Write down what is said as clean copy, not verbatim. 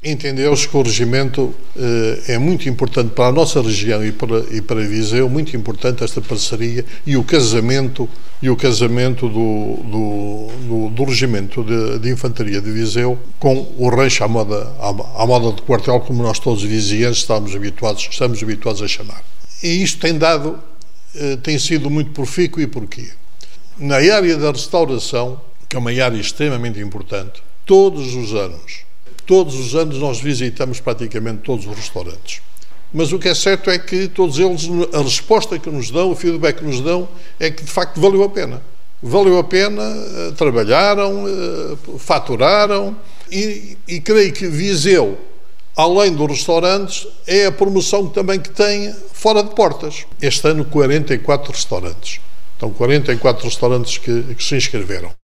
Entendeu-se que o regimento é muito importante para a nossa região e para Viseu, muito importante esta parceria e o casamento do regimento de infantaria de Viseu com o rancho à moda de quartel, como nós todos vizienses estamos habituados a chamar. E isto tem sido muito profícuo. E porquê? Na área da restauração, que é uma área extremamente importante, todos os anos nós visitamos praticamente todos os restaurantes. Mas o que é certo é que todos eles, a resposta que nos dão, o feedback que nos dão, é que de facto valeu a pena. Valeu a pena, trabalharam, faturaram e creio que Viseu, além dos restaurantes, é a promoção também que tem fora de portas. Este ano 44 restaurantes. Então 44 restaurantes que se inscreveram.